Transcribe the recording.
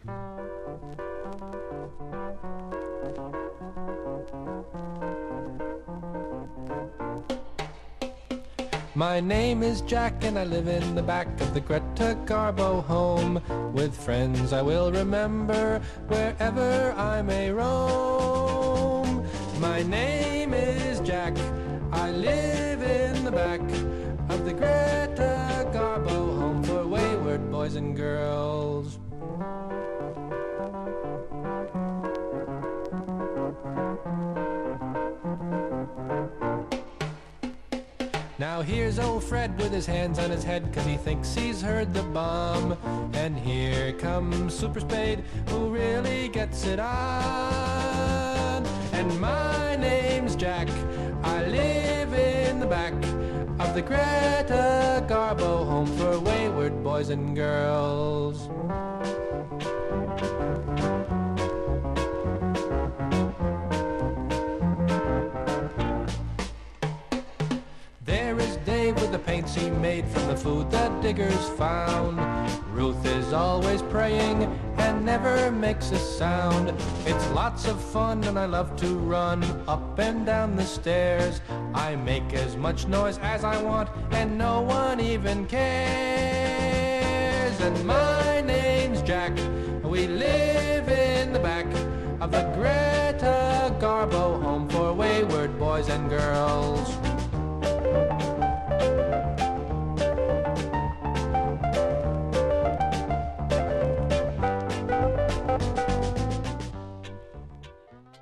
My name is Jack and I live in the back of the Greta Garbo home. With friends I will remember wherever I may roam. My name is Jack, I live in the back of the Greta Garbo home for wayward boys and girls. Now here's old Fred with his hands on his head 'cause he thinks he's heard the bomb. And here comes Super Spade who really gets it on. And my name's Jack, I live in the back of the Greta Garbo home for wayward boys and girls. With the paints he made from the food the diggers found. Ruth is always praying and never makes a sound. It's lots of fun and I love to run up and down the stairs. I make as much noise as I want and no one even cares. And my name's Jack, we live in the back of the Greta Garbo home for wayward boys and girls.